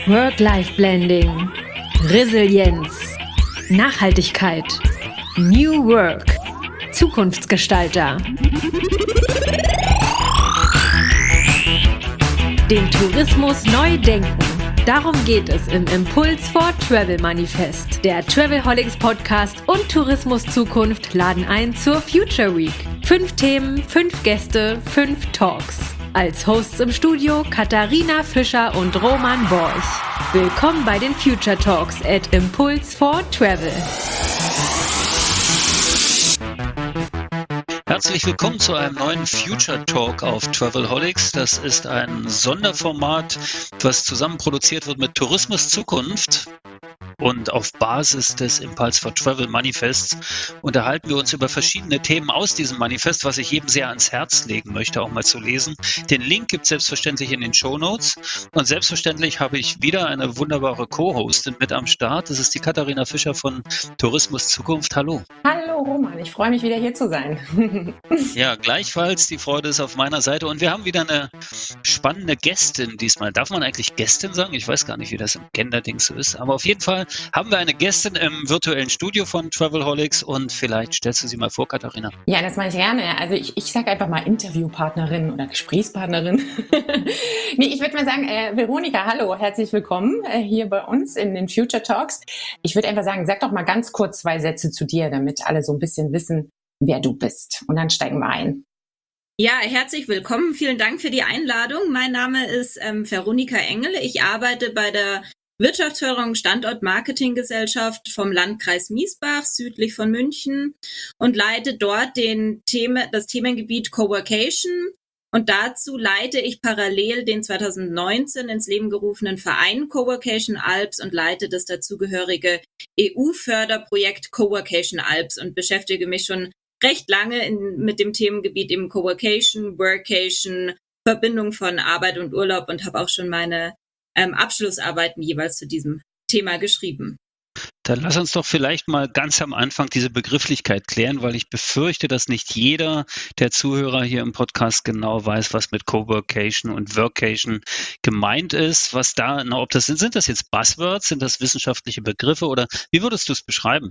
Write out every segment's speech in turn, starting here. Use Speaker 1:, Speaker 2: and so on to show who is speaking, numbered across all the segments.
Speaker 1: Work-Life-Blending, Resilienz, Nachhaltigkeit, New Work, Zukunftsgestalter. Den Tourismus neu denken. Darum geht es im Impuls for Travel Manifest. Der Travelholics Podcast und Tourismus Zukunft laden ein zur Future Week. 5 Themen, 5 Gäste, 5 Talks. Als Hosts im Studio Katharina Fischer und Roman Borch. Willkommen bei den Future Talks at Impuls for Travel.
Speaker 2: Herzlich willkommen zu einem neuen Future Talk auf Travelholics. Das ist ein Sonderformat, was zusammen produziert wird mit Tourismus Zukunft. Und auf Basis des Impulse for Travel Manifests unterhalten wir uns über verschiedene Themen aus diesem Manifest, was ich jedem sehr ans Herz legen möchte, auch mal zu lesen. Den Link gibt es selbstverständlich in den Shownotes. Und selbstverständlich habe ich wieder eine wunderbare Co-Hostin mit am Start. Das ist die Katharina Fischer von Tourismus Zukunft. Hallo.
Speaker 3: Hallo Roman, ich freue mich wieder hier zu sein.
Speaker 2: Ja, gleichfalls, die Freude ist auf meiner Seite. Und wir haben wieder eine spannende Gästin diesmal. Darf man eigentlich Gästin sagen? Ich weiß gar nicht, wie das im Genderding so ist. Aber auf jeden Fall haben wir eine Gästin im virtuellen Studio von Travelholics und vielleicht stellst du sie mal vor, Katharina.
Speaker 3: Ja, das mache ich gerne. Also ich sage einfach mal Interviewpartnerin oder Gesprächspartnerin. Nee, ich würde mal sagen, Veronika, hallo, herzlich willkommen hier bei uns in den Future Talks. Ich würde einfach sagen, sag doch mal ganz kurz 2 Sätze zu dir, damit alle so ein bisschen wissen, wer du bist. Und dann steigen wir ein.
Speaker 4: Ja, herzlich willkommen. Vielen Dank für die Einladung. Mein Name ist Veronika Engel. Ich arbeite bei der Wirtschaftsförderung Standort-Marketing-Gesellschaft vom Landkreis Miesbach, südlich von München, und leite dort das Themengebiet Coworcation. Und dazu leite ich parallel den 2019 ins Leben gerufenen Verein Coworcation Alps und leite das dazugehörige EU-Förderprojekt Coworcation Alps und beschäftige mich schon recht lange mit dem Themengebiet eben Coworcation, Workation, Verbindung von Arbeit und Urlaub und habe auch schon meine Abschlussarbeiten jeweils zu diesem Thema geschrieben.
Speaker 2: Dann lass uns doch vielleicht mal ganz am Anfang diese Begrifflichkeit klären, weil ich befürchte, dass nicht jeder der Zuhörer hier im Podcast genau weiß, was mit Coworkation und Workation gemeint ist. Sind das jetzt Buzzwords, sind das wissenschaftliche Begriffe oder wie würdest du es beschreiben?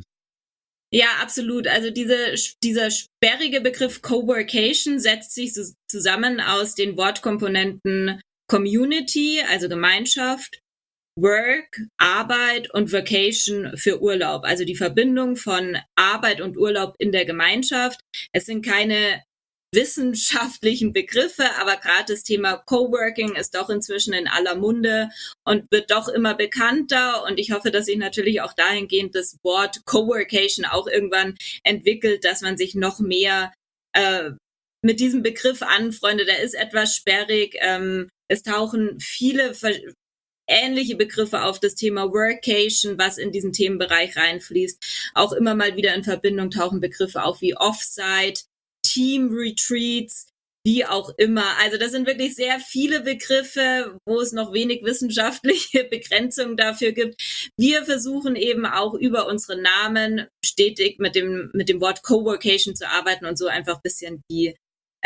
Speaker 4: Ja, absolut. Also dieser sperrige Begriff Coworkation setzt sich zusammen aus den Wortkomponenten Community, also Gemeinschaft, Work, Arbeit und Vacation für Urlaub, also die Verbindung von Arbeit und Urlaub in der Gemeinschaft. Es sind keine wissenschaftlichen Begriffe, aber gerade das Thema Coworking ist doch inzwischen in aller Munde und wird doch immer bekannter, und ich hoffe, dass sich natürlich auch dahingehend das Wort Coworkation auch irgendwann entwickelt, dass man sich noch mehr mit diesem Begriff anfreundet. Der ist etwas sperrig. Es tauchen viele ähnliche Begriffe auf das Thema Workation, was in diesen Themenbereich reinfließt. Auch immer mal wieder in Verbindung tauchen Begriffe auf wie Offsite, Team Retreats, wie auch immer. Also das sind wirklich sehr viele Begriffe, wo es noch wenig wissenschaftliche Begrenzung dafür gibt. Wir versuchen eben auch über unsere Namen stetig mit dem Wort Coworkation zu arbeiten und so einfach ein bisschen die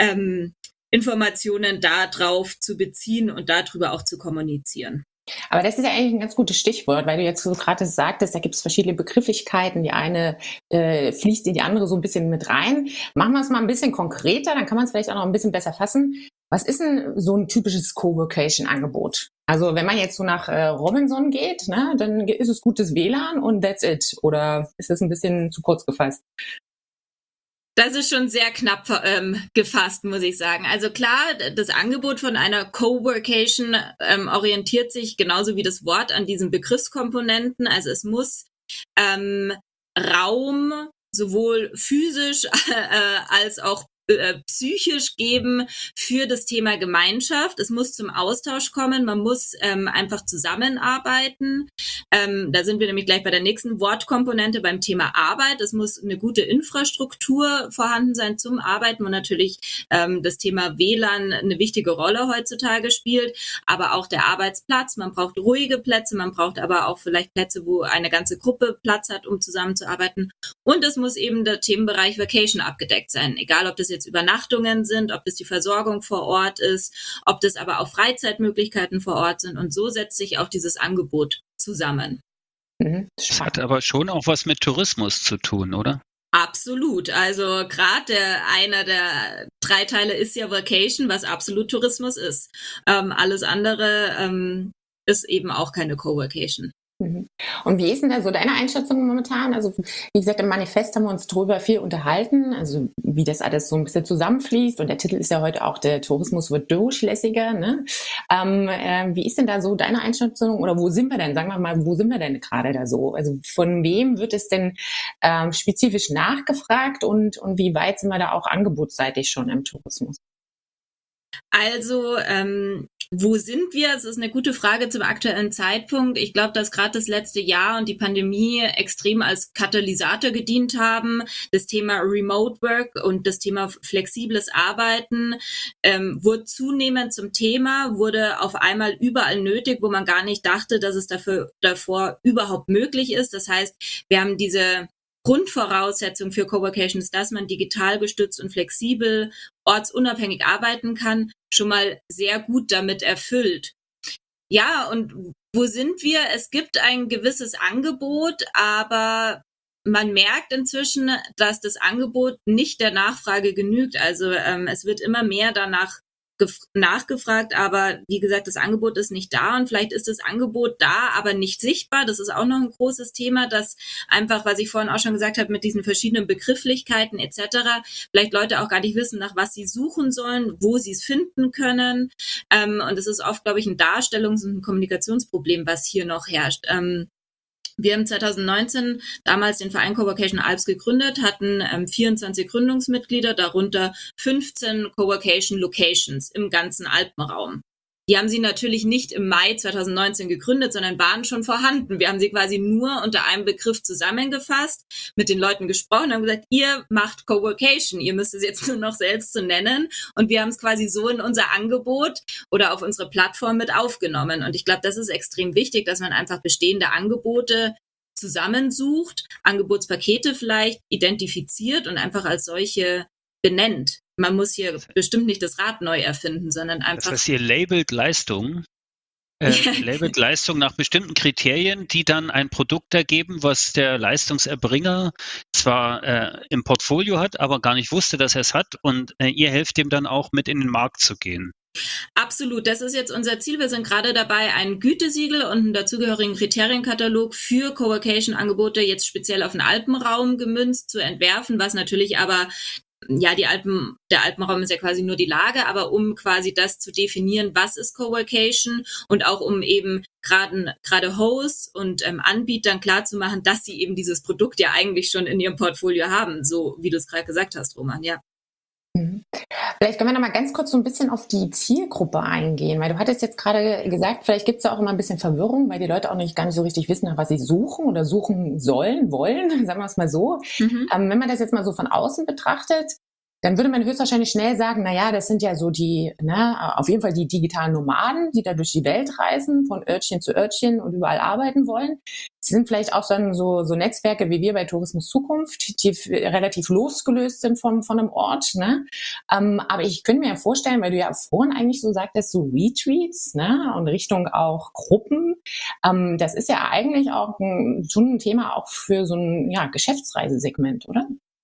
Speaker 4: Informationen da drauf zu beziehen und darüber auch zu kommunizieren.
Speaker 3: Aber das ist ja eigentlich ein ganz gutes Stichwort, weil du jetzt so gerade sagtest, da gibt es verschiedene Begrifflichkeiten. Die eine fließt in die andere so ein bisschen mit rein. Machen wir es mal ein bisschen konkreter, dann kann man es vielleicht auch noch ein bisschen besser fassen. Was ist denn so ein typisches Coworkation-Angebot? Also wenn man jetzt so nach Robinson geht, ne, dann ist es gutes WLAN und that's it. Oder ist das ein bisschen zu kurz gefasst?
Speaker 4: Das ist schon sehr knapp gefasst, muss ich sagen. Also klar, das Angebot von einer Coworkation orientiert sich genauso wie das Wort an diesen Begriffskomponenten. Also es muss Raum sowohl physisch als auch psychisch geben für das Thema Gemeinschaft. Es muss zum Austausch kommen, man muss einfach zusammenarbeiten. Da sind wir nämlich gleich bei der nächsten Wortkomponente beim Thema Arbeit. Es muss eine gute Infrastruktur vorhanden sein zum Arbeiten, und natürlich das Thema WLAN eine wichtige Rolle heutzutage spielt, aber auch der Arbeitsplatz. Man braucht ruhige Plätze, man braucht aber auch vielleicht Plätze, wo eine ganze Gruppe Platz hat, um zusammenzuarbeiten. Und es muss eben der Themenbereich Vacation abgedeckt sein, egal ob das jetzt jetzt Übernachtungen sind, ob das die Versorgung vor Ort ist, ob das aber auch Freizeitmöglichkeiten vor Ort sind. Und so setzt sich auch dieses Angebot zusammen.
Speaker 2: Das hat aber schon auch was mit Tourismus zu tun, oder?
Speaker 4: Absolut. Also gerade einer der 3 Teile ist ja Vacation, was absolut Tourismus ist. Alles andere ist eben auch keine Coworkation.
Speaker 3: Und wie ist denn da so deine Einschätzung momentan? Also wie gesagt, im Manifest haben wir uns darüber viel unterhalten, also wie das alles so ein bisschen zusammenfließt. Und der Titel ist ja heute auch, der Tourismus wird durchlässiger. Ne? Wie ist denn da so deine Einschätzung oder wo sind wir denn? Sagen wir mal, wo sind wir denn gerade da so? Also von wem wird es denn spezifisch nachgefragt und wie weit sind wir da auch angebotsseitig schon im Tourismus?
Speaker 4: Also, wo sind wir? Es ist eine gute Frage zum aktuellen Zeitpunkt. Ich glaube, dass gerade das letzte Jahr und die Pandemie extrem als Katalysator gedient haben. Das Thema Remote Work und das Thema flexibles Arbeiten wurde zunehmend zum Thema, wurde auf einmal überall nötig, wo man gar nicht dachte, dass es davor überhaupt möglich ist. Das heißt, wir haben diese Grundvoraussetzung für Coworkation ist, dass man digital gestützt und flexibel, ortsunabhängig arbeiten kann, schon mal sehr gut damit erfüllt. Ja, und wo sind wir? Es gibt ein gewisses Angebot, aber man merkt inzwischen, dass das Angebot nicht der Nachfrage genügt. Also es wird immer mehr danach nachgefragt, aber wie gesagt, das Angebot ist nicht da und vielleicht ist das Angebot da, aber nicht sichtbar. Das ist auch noch ein großes Thema, dass einfach, was ich vorhin auch schon gesagt habe, mit diesen verschiedenen Begrifflichkeiten etc., vielleicht Leute auch gar nicht wissen, nach was sie suchen sollen, wo sie es finden können. Und es ist oft, glaube ich, ein Darstellungs- und ein Kommunikationsproblem, was hier noch herrscht. Wir haben 2019 damals den Verein Coworkation Alps gegründet, hatten 24 Gründungsmitglieder, darunter 15 Coworkation Locations im ganzen Alpenraum. Die haben sie natürlich nicht im Mai 2019 gegründet, sondern waren schon vorhanden. Wir haben sie quasi nur unter einem Begriff zusammengefasst, mit den Leuten gesprochen, haben gesagt, ihr macht Coworkation, ihr müsst es jetzt nur noch selbst so nennen. Und wir haben es quasi so in unser Angebot oder auf unsere Plattform mit aufgenommen. Und ich glaube, das ist extrem wichtig, dass man einfach bestehende Angebote zusammensucht, Angebotspakete vielleicht identifiziert und einfach als solche benennt. Man muss hier bestimmt nicht das Rad neu erfinden, sondern einfach...
Speaker 2: Das heißt, ihr labelt Leistung, labelt Leistung nach bestimmten Kriterien, die dann ein Produkt ergeben, was der Leistungserbringer zwar im Portfolio hat, aber gar nicht wusste, dass er es hat und ihr helft ihm dann auch mit in den Markt zu gehen.
Speaker 4: Absolut, das ist jetzt unser Ziel. Wir sind gerade dabei, ein Gütesiegel und einen dazugehörigen Kriterienkatalog für Coworkation-Angebote jetzt speziell auf den Alpenraum gemünzt zu entwerfen, was natürlich aber ja, der Alpenraum ist ja quasi nur die Lage, aber um quasi das zu definieren, was ist Coworkation und auch um eben gerade Hosts und Anbietern klarzumachen, dass sie eben dieses Produkt ja eigentlich schon in ihrem Portfolio haben, so wie du es gerade gesagt hast, Roman, ja.
Speaker 3: Vielleicht können wir noch mal ganz kurz so ein bisschen auf die Zielgruppe eingehen, weil du hattest jetzt gerade gesagt, vielleicht gibt es ja auch immer ein bisschen Verwirrung, weil die Leute auch gar nicht so richtig wissen, nach was sie suchen oder suchen sollen, wollen, sagen wir es mal so. Wenn man das jetzt mal so von außen betrachtet, dann würde man höchstwahrscheinlich schnell sagen, naja, das sind ja so die, auf jeden Fall die digitalen Nomaden, die da durch die Welt reisen, von Örtchen zu Örtchen und überall arbeiten wollen. Es sind vielleicht auch dann so Netzwerke wie wir bei Tourismus Zukunft, die relativ losgelöst sind von einem Ort. Ne? Aber ich könnte mir ja vorstellen, weil du ja vorhin eigentlich so sagtest, so Retreats, ne? Und Richtung auch Gruppen, das ist ja eigentlich auch schon ein Thema auch für so ein Geschäftsreisesegment, oder?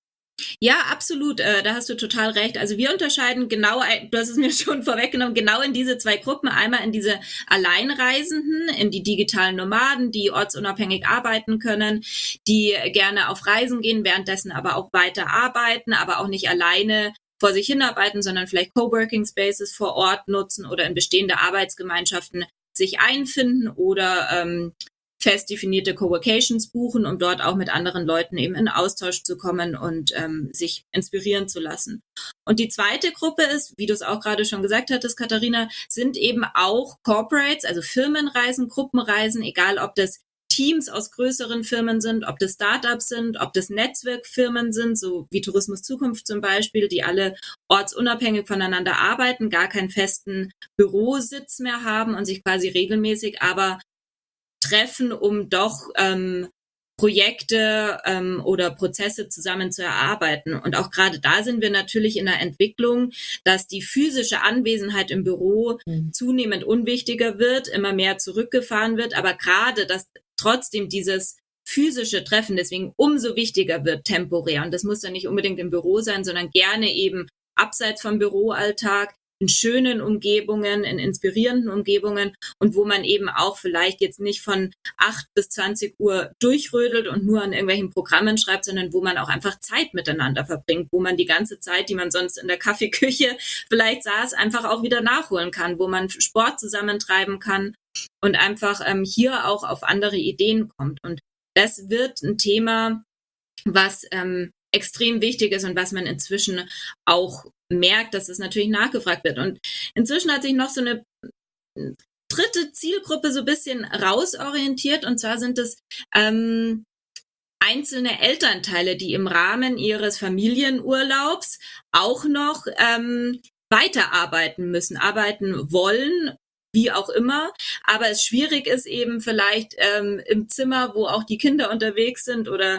Speaker 4: Ja, absolut. Da hast du total recht. Also wir unterscheiden genau, du hast es mir schon vorweggenommen, genau in diese 2 Gruppen. Einmal in diese Alleinreisenden, in die digitalen Nomaden, die ortsunabhängig arbeiten können, die gerne auf Reisen gehen, währenddessen aber auch weiter arbeiten, aber auch nicht alleine vor sich hinarbeiten, sondern vielleicht Coworking Spaces vor Ort nutzen oder in bestehende Arbeitsgemeinschaften sich einfinden oder fest definierte Coworkations buchen, um dort auch mit anderen Leuten eben in Austausch zu kommen und sich inspirieren zu lassen. Und die zweite Gruppe ist, wie du es auch gerade schon gesagt hattest, Katharina, sind eben auch Corporates, also Firmenreisen, Gruppenreisen, egal ob das Teams aus größeren Firmen sind, ob das Startups sind, ob das Netzwerkfirmen sind, so wie Tourismus Zukunft zum Beispiel, die alle ortsunabhängig voneinander arbeiten, gar keinen festen Bürositz mehr haben und sich quasi regelmäßig aber treffen, um doch Projekte oder Prozesse zusammen zu erarbeiten. Und auch gerade da sind wir natürlich in der Entwicklung, dass die physische Anwesenheit im Büro zunehmend unwichtiger wird, immer mehr zurückgefahren wird, aber gerade, dass trotzdem dieses physische Treffen deswegen umso wichtiger wird temporär. Und das muss dann nicht unbedingt im Büro sein, sondern gerne eben abseits vom Büroalltag, in schönen Umgebungen, in inspirierenden Umgebungen und wo man eben auch vielleicht jetzt nicht von 8 bis 20 Uhr durchrödelt und nur an irgendwelchen Programmen schreibt, sondern wo man auch einfach Zeit miteinander verbringt, wo man die ganze Zeit, die man sonst in der Kaffeeküche vielleicht saß, einfach auch wieder nachholen kann, wo man Sport zusammentreiben kann und einfach hier auch auf andere Ideen kommt. Und das wird ein Thema, was extrem wichtig ist und was man inzwischen auch merkt, dass es natürlich nachgefragt wird. Und inzwischen hat sich noch so eine dritte Zielgruppe so ein bisschen rausorientiert, und zwar sind es einzelne Elternteile, die im Rahmen ihres Familienurlaubs auch noch weiterarbeiten müssen, arbeiten wollen, wie auch immer, aber es schwierig ist eben vielleicht im Zimmer, wo auch die Kinder unterwegs sind oder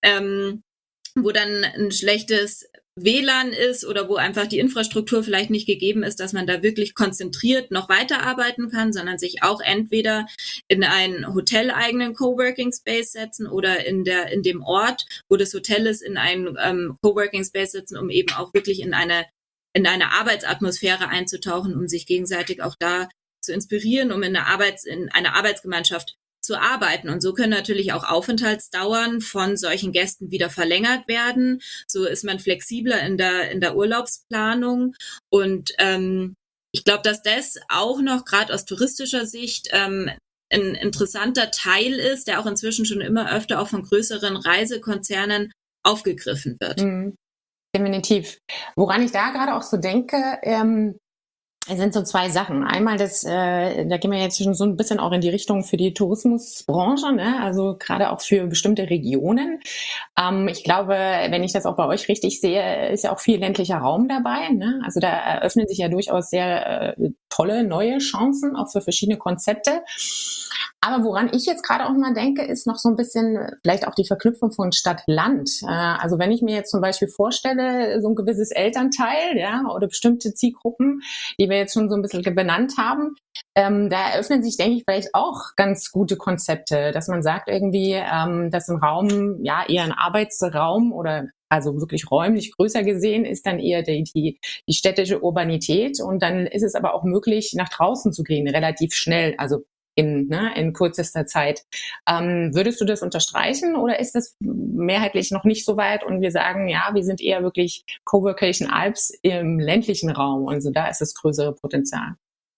Speaker 4: wo dann ein schlechtes WLAN ist oder wo einfach die Infrastruktur vielleicht nicht gegeben ist, dass man da wirklich konzentriert noch weiterarbeiten kann, sondern sich auch entweder in einen hoteleigenen Coworking Space setzen oder in dem Ort, wo das Hotel ist, in einen Coworking Space setzen, um eben auch wirklich in eine Arbeitsatmosphäre einzutauchen, um sich gegenseitig auch da zu inspirieren, um in einer Arbeitsgemeinschaft zu arbeiten. Und so können natürlich auch Aufenthaltsdauern von solchen Gästen wieder verlängert werden. So ist man flexibler in der Urlaubsplanung. Und ich glaube, dass das auch noch gerade aus touristischer Sicht ein interessanter Teil ist, der auch inzwischen schon immer öfter auch von größeren Reisekonzernen aufgegriffen wird.
Speaker 3: Definitiv. Woran ich da gerade auch so denke, es sind so zwei Sachen. Einmal da gehen wir jetzt schon so ein bisschen auch in die Richtung für die Tourismusbranche, ne? Also gerade auch für bestimmte Regionen. Ich glaube, wenn ich das auch bei euch richtig sehe, ist ja auch viel ländlicher Raum dabei, ne? Also da eröffnen sich ja durchaus sehr tolle neue Chancen, auch für verschiedene Konzepte. Aber woran ich jetzt gerade auch mal denke, ist noch so ein bisschen vielleicht auch die Verknüpfung von Stadt-Land. Also wenn ich mir jetzt zum Beispiel vorstelle, so ein gewisses Elternteil, ja, oder bestimmte Zielgruppen, die wir jetzt schon so ein bisschen benannt haben, da eröffnen sich, denke ich, vielleicht auch ganz gute Konzepte, dass man sagt irgendwie, dass ein Raum, ja, eher ein Arbeitsraum oder also wirklich räumlich größer gesehen ist dann eher die städtische Urbanität, und dann ist es aber auch möglich, nach draußen zu gehen, relativ schnell, also in kürzester Zeit. Würdest du das unterstreichen oder ist das mehrheitlich noch nicht so weit und wir sagen, ja, wir sind eher wirklich Coworking Alps im ländlichen Raum, also da ist das größere Potenzial?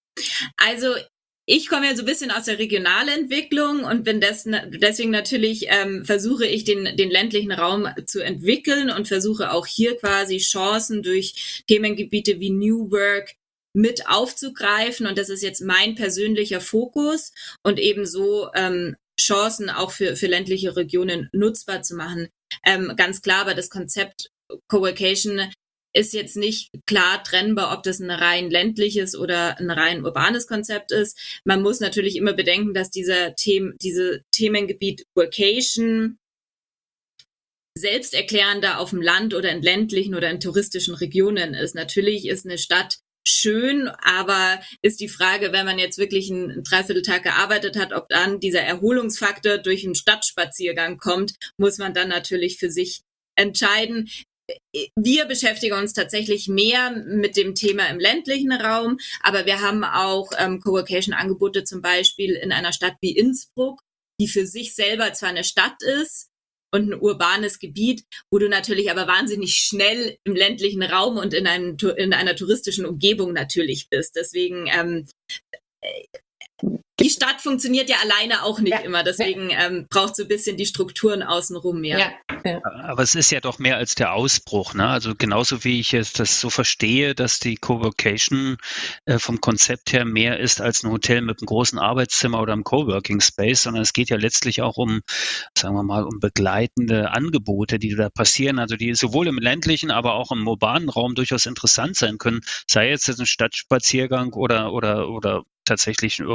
Speaker 4: Also ich komme ja so ein bisschen aus der Regionalentwicklung und bin deswegen natürlich versuche ich den ländlichen Raum zu entwickeln und versuche auch hier quasi Chancen durch Themengebiete wie New Work mit aufzugreifen, und das ist jetzt mein persönlicher Fokus und ebenso Chancen auch für ländliche Regionen nutzbar zu machen. Ganz klar, aber das Konzept Coworking ist jetzt nicht klar trennbar, ob das ein rein ländliches oder ein rein urbanes Konzept ist. Man muss natürlich immer bedenken, dass diese Themengebiet Workation selbsterklärender auf dem Land oder in ländlichen oder in touristischen Regionen ist. Natürlich ist eine Stadt schön, aber ist die Frage, wenn man jetzt wirklich einen Dreivierteltag gearbeitet hat, ob dann dieser Erholungsfaktor durch einen Stadtspaziergang kommt, muss man dann natürlich für sich entscheiden. Wir beschäftigen uns tatsächlich mehr mit dem Thema im ländlichen Raum, aber wir haben auch Coworking-Angebote zum Beispiel in einer Stadt wie Innsbruck, die für sich selber zwar eine Stadt ist und ein urbanes Gebiet, wo du natürlich aber wahnsinnig schnell im ländlichen Raum und in einer touristischen Umgebung natürlich bist. Deswegen die Stadt funktioniert ja alleine auch nicht immer, deswegen braucht so ein bisschen die Strukturen außenrum mehr.
Speaker 2: Ja. Aber es ist ja doch mehr als der Ausbruch, ne? Also genauso wie ich jetzt das so verstehe, dass die Coworking vom Konzept her mehr ist als ein Hotel mit einem großen Arbeitszimmer oder einem Coworking Space, sondern es geht ja letztlich auch um, sagen wir mal, um begleitende Angebote, die da passieren, also die sowohl im ländlichen, aber auch im urbanen Raum durchaus interessant sein können, sei jetzt ein Stadtspaziergang oder tatsächlich irgendwie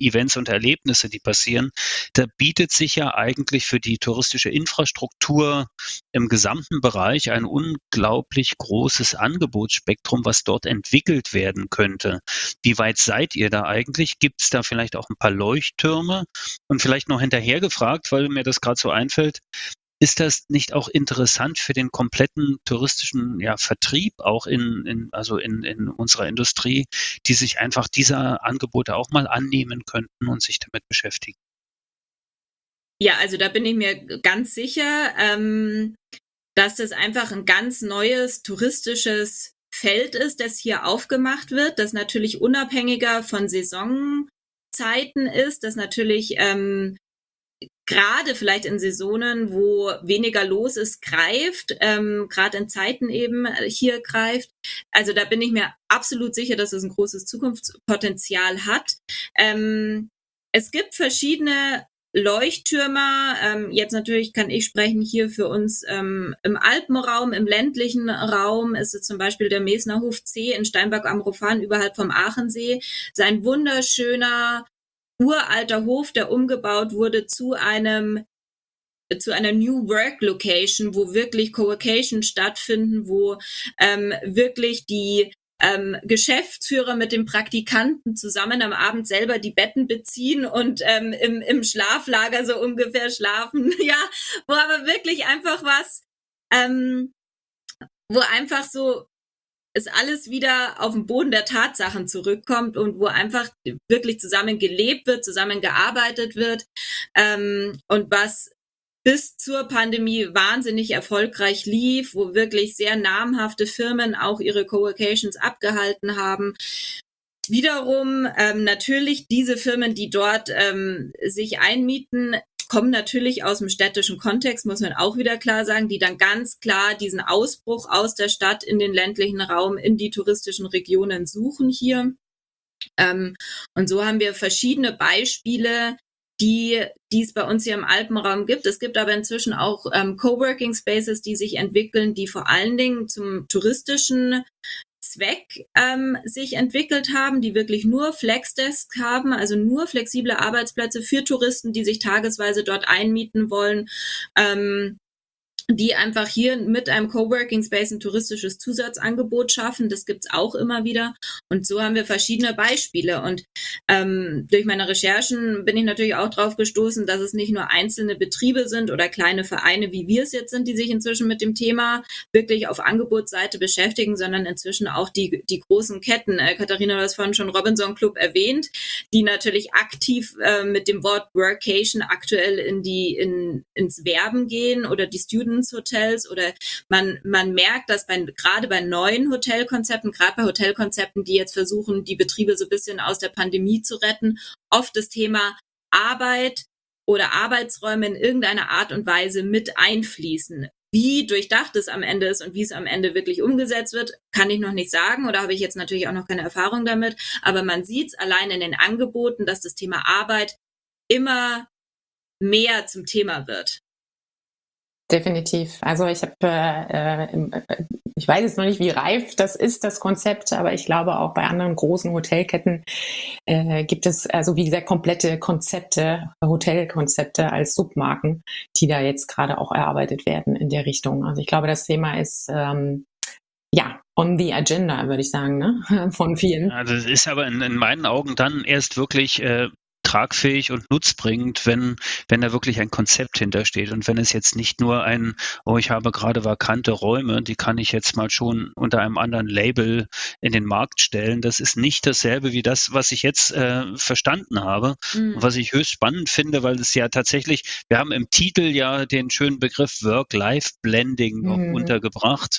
Speaker 2: Events und Erlebnisse, die passieren, da bietet sich ja eigentlich für die touristische Infrastruktur im gesamten Bereich ein unglaublich großes Angebotsspektrum, was dort entwickelt werden könnte. Wie weit seid ihr da eigentlich? Gibt es da vielleicht auch ein paar Leuchttürme? Und vielleicht noch hinterher gefragt, weil mir das gerade so einfällt, ist das nicht auch interessant für den kompletten touristischen Vertrieb, auch in unserer Industrie, die sich einfach dieser Angebote auch mal annehmen könnten und sich damit beschäftigen?
Speaker 4: Ja, also da bin ich mir ganz sicher, dass das einfach ein ganz neues touristisches Feld ist, das hier aufgemacht wird, das natürlich unabhängiger von Saisonzeiten ist, das natürlich gerade vielleicht in Saisonen, wo weniger los ist, greift, gerade in Zeiten eben hier greift. Also da bin ich mir absolut sicher, dass es ein großes Zukunftspotenzial hat. Es gibt verschiedene Leuchttürme. Jetzt natürlich kann ich sprechen hier für uns im Alpenraum, im ländlichen Raum ist es zum Beispiel der Mesner Hof C in Steinberg am Rofan überhalb vom Aachensee. Das ist ein wunderschöner uralter Hof, der umgebaut wurde zu einer New Work Location, wo wirklich Coworcation stattfinden, wo wirklich die Geschäftsführer mit dem Praktikanten zusammen am Abend selber die Betten beziehen und im Schlaflager so ungefähr schlafen. Ja, wo aber wirklich einfach wo einfach so es alles wieder auf den Boden der Tatsachen zurückkommt und wo einfach wirklich zusammen gelebt wird, zusammen gearbeitet wird und was bis zur Pandemie wahnsinnig erfolgreich lief, wo wirklich sehr namhafte Firmen auch ihre Coworkations abgehalten haben. Wiederum natürlich diese Firmen, die dort sich einmieten, kommen natürlich aus dem städtischen Kontext, muss man auch wieder klar sagen, die dann ganz klar diesen Ausbruch aus der Stadt in den ländlichen Raum, in die touristischen Regionen suchen hier. Und so haben wir verschiedene Beispiele, die es bei uns hier im Alpenraum gibt. Es gibt aber inzwischen auch Coworking Spaces, die sich entwickeln, die vor allen Dingen zum touristischen Zweck sich entwickelt haben, die wirklich nur Flexdesk haben, also nur flexible Arbeitsplätze für Touristen, die sich tagesweise dort einmieten wollen, die einfach hier mit einem Coworking Space ein touristisches Zusatzangebot schaffen. Das gibt's auch immer wieder. Und so haben wir verschiedene Beispiele. Und durch meine Recherchen bin ich natürlich auch drauf gestoßen, dass es nicht nur einzelne Betriebe sind oder kleine Vereine, wie wir es jetzt sind, die sich inzwischen mit dem Thema wirklich auf Angebotsseite beschäftigen, sondern inzwischen auch die großen Ketten. Katharina, du hast vorhin schon Robinson Club erwähnt, die natürlich aktiv mit dem Wort Workation aktuell ins Werben gehen oder die Hotels oder man merkt, dass gerade bei neuen Hotelkonzepten, gerade bei Hotelkonzepten, die jetzt versuchen, die Betriebe so ein bisschen aus der Pandemie zu retten, oft das Thema Arbeit oder Arbeitsräume in irgendeiner Art und Weise mit einfließen. Wie durchdacht es am Ende ist und wie es am Ende wirklich umgesetzt wird, kann ich noch nicht sagen oder habe ich jetzt natürlich auch noch keine Erfahrung damit. Aber man sieht es allein in den Angeboten, dass das Thema Arbeit immer mehr zum Thema wird.
Speaker 3: Definitiv. Also ich weiß jetzt noch nicht, wie reif das ist, das Konzept, aber ich glaube auch bei anderen großen Hotelketten gibt es, also wie gesagt, komplette Konzepte, Hotelkonzepte als Submarken, die da jetzt gerade auch erarbeitet werden in der Richtung. Also ich glaube, das Thema ist on the agenda, würde ich sagen, ne? Von vielen.
Speaker 2: Also es ist aber in meinen Augen dann erst wirklich tragfähig und nutzbringend, wenn da wirklich ein Konzept hintersteht und wenn es jetzt nicht nur ich habe gerade vakante Räume, die kann ich jetzt mal schon unter einem anderen Label in den Markt stellen. Das ist nicht dasselbe wie das, was ich jetzt verstanden habe, was ich höchst spannend finde, weil es ja tatsächlich, wir haben im Titel ja den schönen Begriff Work-Life-Blending noch untergebracht.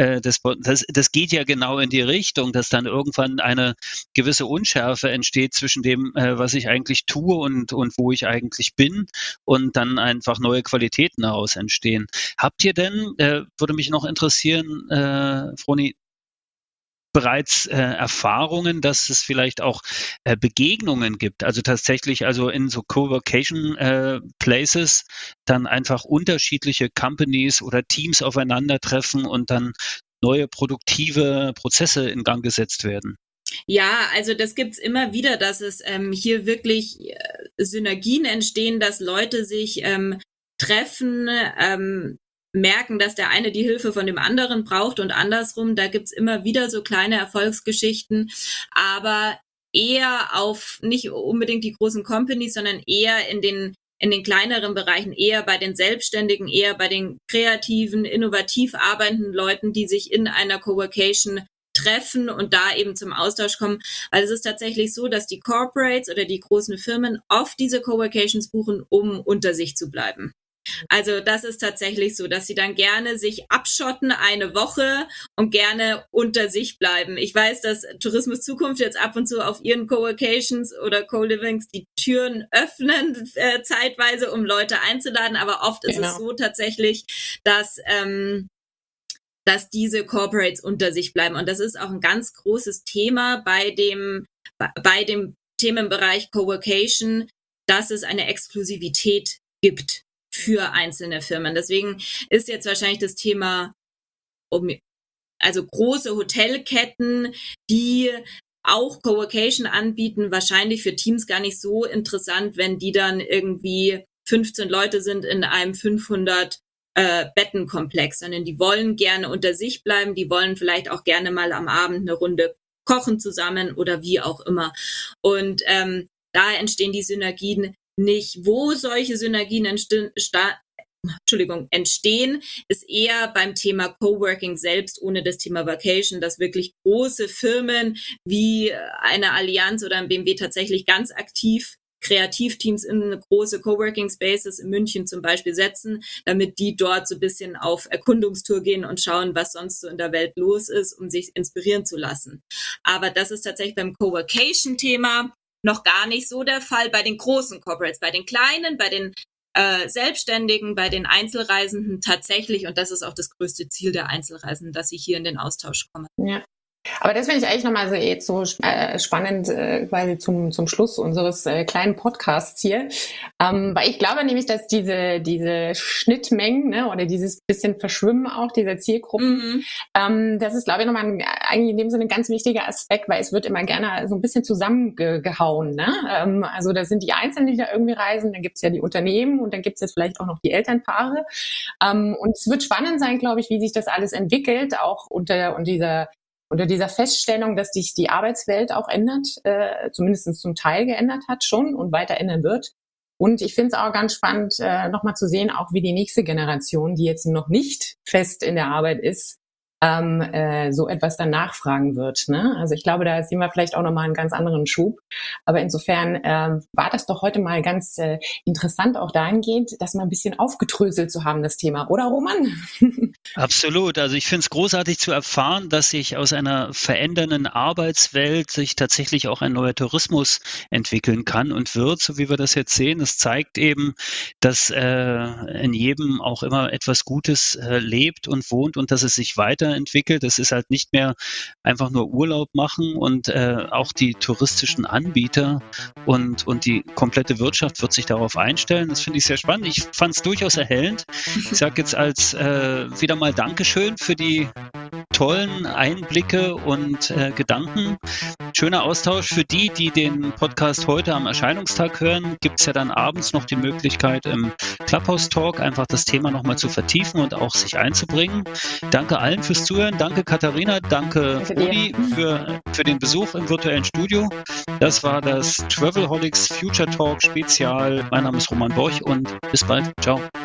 Speaker 2: Das geht ja genau in die Richtung, dass dann irgendwann eine gewisse Unschärfe entsteht zwischen dem, was ich eigentlich tue und wo ich eigentlich bin und dann einfach neue Qualitäten daraus entstehen. Habt ihr denn, würde mich noch interessieren, Froni, bereits Erfahrungen, dass es vielleicht auch Begegnungen gibt, also tatsächlich in so Coworking Places dann einfach unterschiedliche Companies oder Teams aufeinandertreffen und dann neue produktive Prozesse in Gang gesetzt werden?
Speaker 4: Ja, also das gibt's immer wieder, dass es hier wirklich Synergien entstehen, dass Leute sich treffen, merken, dass der eine die Hilfe von dem anderen braucht und andersrum. Da gibt's immer wieder so kleine Erfolgsgeschichten, aber eher auf nicht unbedingt die großen Companies, sondern eher in den kleineren Bereichen, eher bei den Selbstständigen, eher bei den kreativen, innovativ arbeitenden Leuten, die sich in einer Coworkation treffen und da eben zum Austausch kommen. Weil es ist tatsächlich so, dass die Corporates oder die großen Firmen oft diese Coworkations buchen, um unter sich zu bleiben. Also das ist tatsächlich so, dass sie dann gerne sich abschotten eine Woche und gerne unter sich bleiben. Ich weiß, dass Tourismus Zukunft jetzt ab und zu auf ihren Coworkations oder Co-Livings die Türen öffnen, zeitweise, um Leute einzuladen, aber oft ist es so tatsächlich, dass diese Corporates unter sich bleiben. Und das ist auch ein ganz großes Thema bei dem Themenbereich Coworkation, dass es eine Exklusivität gibt für einzelne Firmen. Deswegen ist jetzt wahrscheinlich das Thema, also große Hotelketten, die auch Coworkation anbieten, wahrscheinlich für Teams gar nicht so interessant, wenn die dann irgendwie 15 Leute sind in einem 500 Bettenkomplex, sondern die wollen gerne unter sich bleiben, die wollen vielleicht auch gerne mal am Abend eine Runde kochen zusammen oder wie auch immer. Und da entstehen die Synergien nicht. Wo solche Synergien entstehen, ist eher beim Thema Coworking selbst, ohne das Thema Vacation, dass wirklich große Firmen wie eine Allianz oder ein BMW tatsächlich ganz aktiv Kreativteams in große Coworking Spaces in München zum Beispiel setzen, damit die dort so ein bisschen auf Erkundungstour gehen und schauen, was sonst so in der Welt los ist, um sich inspirieren zu lassen. Aber das ist tatsächlich beim Coworcation-Thema noch gar nicht so der Fall bei den großen Corporates, bei den kleinen, bei den Selbstständigen, bei den Einzelreisenden tatsächlich, und das ist auch das größte Ziel der Einzelreisenden, dass sie hier in den Austausch kommen.
Speaker 3: Ja. Aber das finde ich eigentlich nochmal so spannend, quasi zum Schluss unseres kleinen Podcasts hier. Weil ich glaube nämlich, dass diese Schnittmengen, ne, oder dieses bisschen Verschwimmen auch dieser Zielgruppen, das ist, glaube ich, nochmal eigentlich in dem Sinne ein ganz wichtiger Aspekt, weil es wird immer gerne so ein bisschen zusammengehauen. Ne? Also da sind die Einzelnen, die da irgendwie reisen, dann gibt's ja die Unternehmen und dann gibt's jetzt vielleicht auch noch die Elternpaare. Und es wird spannend sein, glaube ich, wie sich das alles entwickelt, auch unter dieser Feststellung, dass sich die Arbeitswelt auch ändert, zumindest zum Teil geändert hat schon und weiter ändern wird. Und ich finde es auch ganz spannend, nochmal zu sehen, auch wie die nächste Generation, die jetzt noch nicht fest in der Arbeit ist, so etwas dann nachfragen wird. Ne? Also ich glaube, da sehen wir vielleicht auch nochmal einen ganz anderen Schub. Aber insofern war das doch heute mal ganz interessant, auch dahingehend, das mal ein bisschen aufgedröselt zu haben, das Thema. Oder, Roman?
Speaker 2: Absolut. Also ich finde es großartig zu erfahren, dass sich aus einer verändernden Arbeitswelt sich tatsächlich auch ein neuer Tourismus entwickeln kann und wird, so wie wir das jetzt sehen. Es zeigt eben, dass in jedem auch immer etwas Gutes lebt und wohnt und dass es sich weiterentwickelt. Es ist halt nicht mehr einfach nur Urlaub machen und auch die touristischen Anbieter und die komplette Wirtschaft wird sich darauf einstellen. Das finde ich sehr spannend. Ich fand es durchaus erhellend. Ich sage jetzt als wieder mal Dankeschön für die tollen Einblicke und Gedanken. Schöner Austausch. Für die den Podcast heute am Erscheinungstag hören, gibt es ja dann abends noch die Möglichkeit im Clubhouse Talk einfach das Thema nochmal zu vertiefen und auch sich einzubringen. Danke allen fürs Zuhören. Danke Katharina, danke Uli für den Besuch im virtuellen Studio. Das war das Travelholics Future Talk Spezial. Mein Name ist Roman Borch und bis bald. Ciao.